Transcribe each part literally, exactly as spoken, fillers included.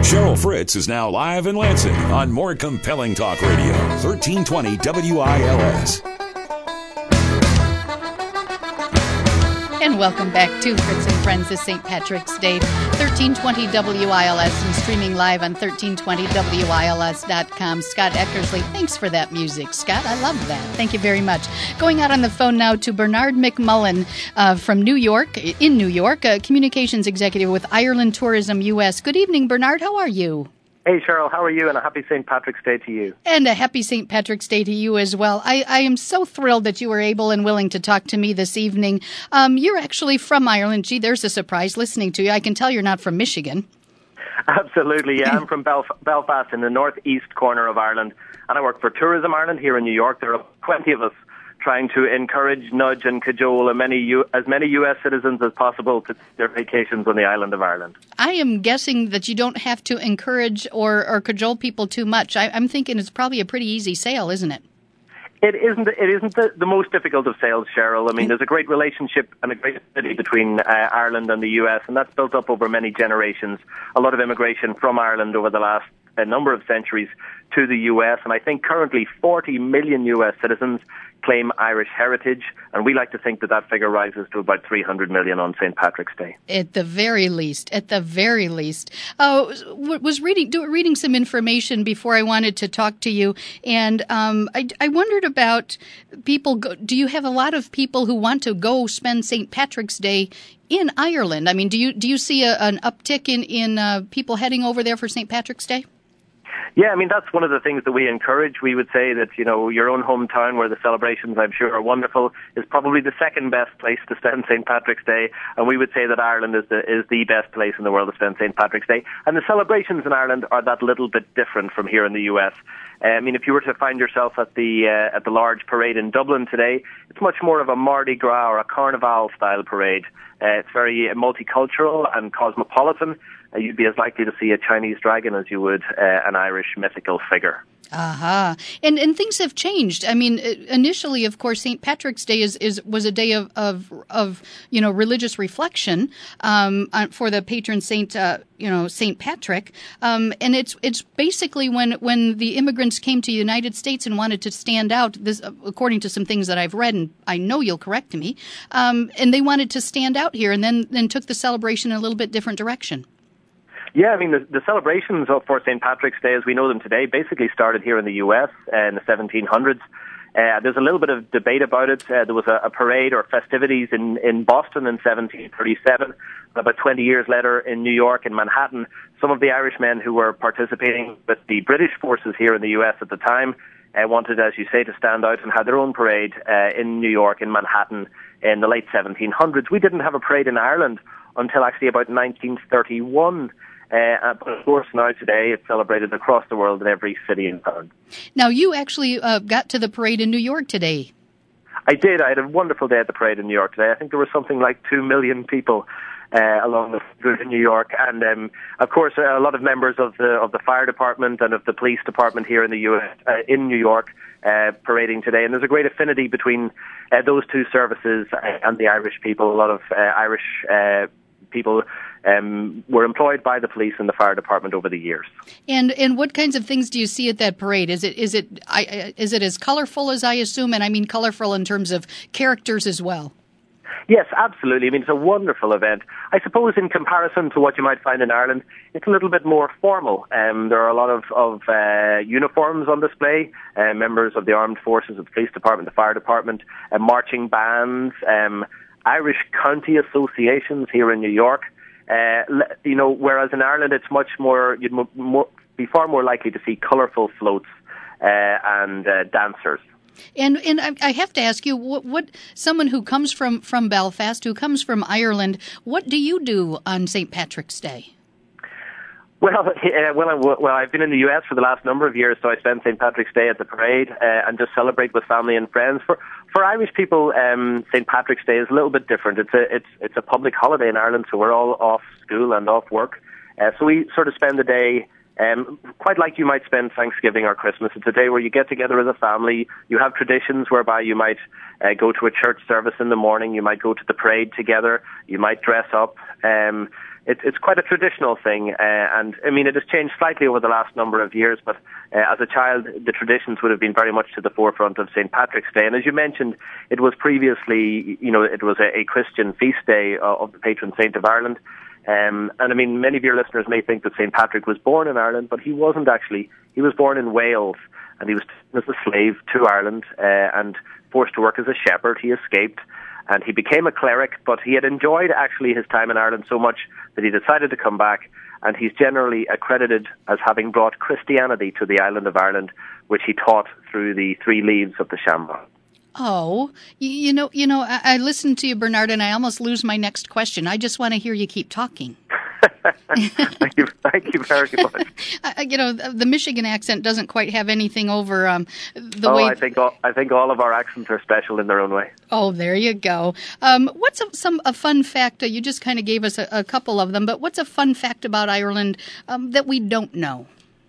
Cheryl Fritz is now live in Lansing on more compelling talk radio, thirteen twenty W I L S. And welcome back to Fritz and Friends this Saint Patrick's Day, thirteen twenty W I L S, and streaming live on thirteen twenty W I L S dot com. Scott Eckersley, thanks for that music, Scott. I love that. Thank you very much. Going out on the phone now to Bernard McMullen uh, from New York, in New York, a communications executive with Ireland Tourism U S. Good evening, Bernard. How are you? Hey, Cheryl, how are you? And a happy Saint Patrick's Day to you. And a happy Saint Patrick's Day to you as well. I, I am so thrilled that you were able and willing to talk to me this evening. Um, you're actually from Ireland. Gee, there's a surprise listening to you. I can tell you're not from Michigan. Absolutely, yeah. I'm from Belf- Belfast in the northeast corner of Ireland, and I work for Tourism Ireland here in New York. There are twenty of us trying to encourage, nudge, and cajole as many, U- as many U S citizens as possible to their vacations on the island of Ireland. I am guessing that you don't have to encourage or, or cajole people too much. I, I'm thinking it's probably a pretty easy sale, isn't it? It isn't. It isn't the, the most difficult of sales, Cheryl. I mean, there's a great relationship and a great affinity between uh, Ireland and the U S, and that's built up over many generations. A lot of immigration from Ireland over the last a number of centuries to the U S, and I think currently forty million U S citizens claim Irish heritage, and we like to think that that figure rises to about three hundred million on Saint Patrick's Day. At the very least, at the very least. Uh, was reading do, reading some information before I wanted to talk to you, and um, I, I wondered about people. Go, do you have a lot of people who want to go spend Saint Patrick's Day in Ireland? I mean, do you do you see a, an uptick in in uh, people heading over there for Saint Patrick's Day? Yeah, I mean, that's one of the things that we encourage. We would say that, you know, your own hometown, where the celebrations, I'm sure, are wonderful, is probably the second best place to spend Saint Patrick's Day. And we would say that Ireland is the is the best place in the world to spend Saint Patrick's Day. And the celebrations in Ireland are that little bit different from here in the U S. Uh, I mean, if you were to find yourself at the uh, at the large parade in Dublin today, it's much more of a Mardi Gras or a Carnival-style parade. Uh, it's very multicultural and cosmopolitan. Uh, you'd be as likely to see a Chinese dragon as you would uh, an Irish mythical figure. Aha. Uh-huh. And and things have changed. I mean, initially, of course, Saint Patrick's Day is, is was a day of, of, of you know, religious reflection um, for the patron saint, uh, you know, Saint Patrick. Um, and it's it's basically when, when the immigrants came to the United States and wanted to stand out, this, according to some things that I've read, and I know you'll correct me, um, and they wanted to stand out here and then, then took the celebration in a little bit different direction. Yeah, I mean, the, the celebrations for Saint Patrick's Day, as we know them today, basically started here in the U S uh, in the seventeen hundreds. Uh, there's a little bit of debate about it. Uh, there was a, a parade or festivities in, in Boston in seventeen thirty-seven. About twenty years later in New York, in Manhattan, some of the Irishmen who were participating with the British forces here in the U S at the time uh, wanted, as you say, to stand out and had their own parade uh, in New York, in Manhattan, in the late seventeen hundreds. We didn't have a parade in Ireland until actually about nineteen thirty-one. Uh, but of course, now today it's celebrated across the world in every city and town. Now, you actually uh, got to the parade in New York today. I did. I had a wonderful day at the parade in New York today. I think there were something like two million people uh, along the route in New York, and um, of course, uh, a lot of members of the of the fire department and of the police department here in the U S uh, in New York uh, parading today. And there's a great affinity between uh, those two services and the Irish people. A lot of uh, Irish uh, people Um, were employed by the police and the fire department over the years. And and what kinds of things do you see at that parade? Is it is it I, is it as colorful as I assume? And I mean colorful in terms of characters as well. Yes, absolutely. I mean, it's a wonderful event. I suppose in comparison to what you might find in Ireland, it's a little bit more formal. Um, there are a lot of, of uh, uniforms on display, uh, members of the armed forces, of the police department, the fire department, uh, marching bands, um, Irish county associations here in New York. Uh, you know, whereas in Ireland it's much more, you'd mo- more, be far more likely to see colourful floats uh, and uh, dancers. And and I, I have to ask you, what, what someone who comes from, from Belfast, who comes from Ireland, what do you do on Saint Patrick's Day? Well, uh, well, I, well, I've been in the U S for the last number of years, so I spend Saint Patrick's Day at the parade uh, and just celebrate with family and friends. For for Irish people, um, Saint Patrick's Day is a little bit different. It's a it's it's a public holiday in Ireland, so we're all off school and off work. Uh, so we sort of spend the day um, quite like you might spend Thanksgiving or Christmas. It's a day where you get together as a family. You have traditions whereby you might uh, go to a church service in the morning. You might go to the parade together. You might dress up. Um, it's it's quite a traditional thing, uh, and I mean it has changed slightly over the last number of years. But uh, as a child, the traditions would have been very much to the forefront of Saint Patrick's Day. And as you mentioned, it was previously, you know, it was a, a Christian feast day of the patron saint of Ireland. Um, and I mean, many of your listeners may think that Saint Patrick was born in Ireland, but he wasn't actually. He was born in Wales, and he was taken as a slave to Ireland uh, and forced to work as a shepherd. He escaped. And he became a cleric, but he had enjoyed actually his time in Ireland so much that he decided to come back, and he's generally accredited as having brought Christianity to the island of Ireland, which he taught through the three leaves of the shamrock. Oh, you, you know, you know, I, I listened to you, Bernard, and I almost lose my next question. I just want to hear you keep talking. thank you, thank you very much. uh, you know, the, the Michigan accent doesn't quite have anything over um, the oh, way. I think all, I think all of our accents are special in their own way. Oh, there you go. Um, what's a, some a fun fact? Uh, you just kind of gave us a, a couple of them, but what's a fun fact about Ireland um, that we don't know?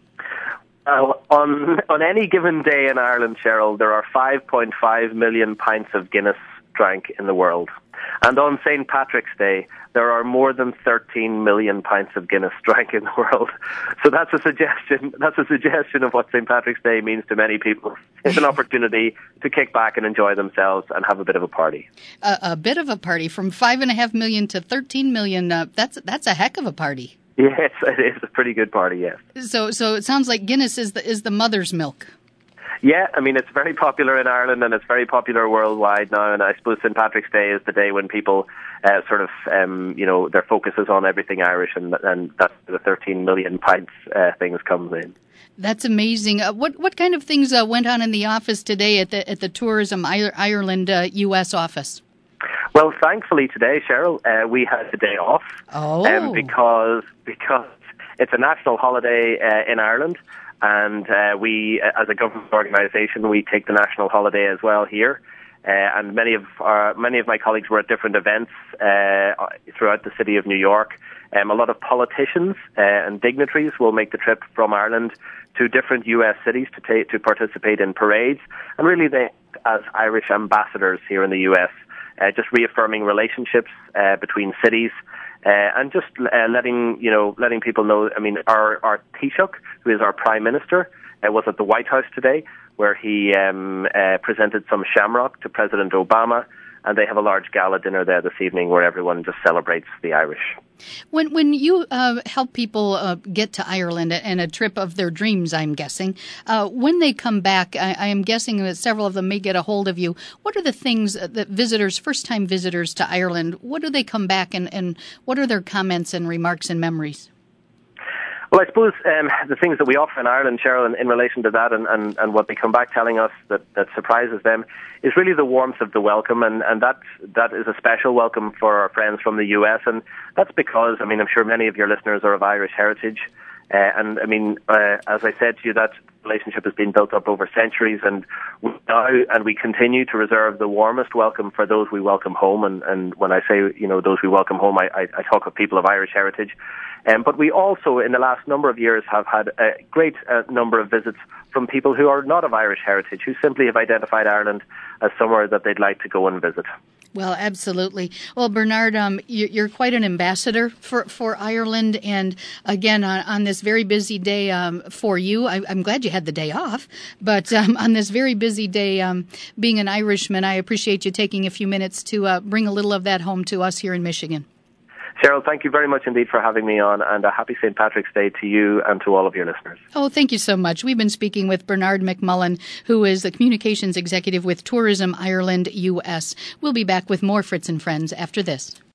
Uh, on on any given day in Ireland, Cheryl, there are five point five million pints of Guinness drank in the world. And on Saint Patrick's Day, there are more than thirteen million pints of Guinness drank in the world. So that's a suggestion. That's a suggestion of what Saint Patrick's Day means to many people. It's an opportunity to kick back and enjoy themselves and have a bit of a party. A, a bit of a party from five and a half million to thirteen million. Uh, that's that's a heck of a party. Yes, it is a pretty good party. Yes. So so it sounds like Guinness is the is the mother's milk. Yeah, I mean, it's very popular in Ireland and it's very popular worldwide now. And I suppose Saint Patrick's Day is the day when people uh, sort of, um, you know, their focus is on everything Irish, and, and that's the thirteen million pints uh, things comes in. That's amazing. Uh, what what kind of things uh, went on in the office today at the at the Tourism Ireland uh, U S office? Well, thankfully today, Cheryl, uh, we had the day off. Oh. Um, because because it's a national holiday uh, in Ireland. And uh, we, as a government organisation, we take the national holiday as well here. Uh, and many of our, many of my colleagues were at different events uh, throughout the city of New York. Um, a lot of politicians uh, and dignitaries will make the trip from Ireland to different U S cities to ta- to participate in parades. And really, they, as Irish ambassadors here in the U S, uh, just reaffirming relationships uh, between cities. Uh, and just uh, letting you know, letting people know. I mean, our our Taoiseach, who is our Prime Minister, uh, was at the White House today, where he um, uh, presented some shamrock to President Obama, and they have a large gala dinner there this evening where everyone just celebrates the Irish. When when you uh, help people uh, get to Ireland and a trip of their dreams, I'm guessing, uh, when they come back, I, I am guessing that several of them may get a hold of you. What are the things that visitors, first-time visitors to Ireland, what do they come back and, and what are their comments and remarks and memories? Well, I suppose um, the things that we offer in Ireland, Cheryl, in, in relation to that and, and, and what they come back telling us that, that surprises them is really the warmth of the welcome, and, and that, that is a special welcome for our friends from the U S, and that's because, I mean, I'm sure many of your listeners are of Irish heritage, uh, and I mean, uh, as I said to you, that relationship has been built up over centuries, and we now, and we continue to reserve the warmest welcome for those we welcome home, and, and when I say, you know, those we welcome home, I, I, I talk of people of Irish heritage. Um, but we also, in the last number of years, have had a great uh, number of visits from people who are not of Irish heritage, who simply have identified Ireland as somewhere that they'd like to go and visit. Well, absolutely. Well, Bernard, um, you're quite an ambassador for, for Ireland. And again, on, on this very busy day um, for you, I, I'm glad you had the day off. But um, on this very busy day, um, being an Irishman, I appreciate you taking a few minutes to uh, bring a little of that home to us here in Michigan. Cheryl, thank you very much indeed for having me on, and a happy Saint Patrick's Day to you and to all of your listeners. Oh, thank you so much. We've been speaking with Bernard McMullen, who is the Communications Executive with Tourism Ireland U S. We'll be back with more Fritz and Friends after this.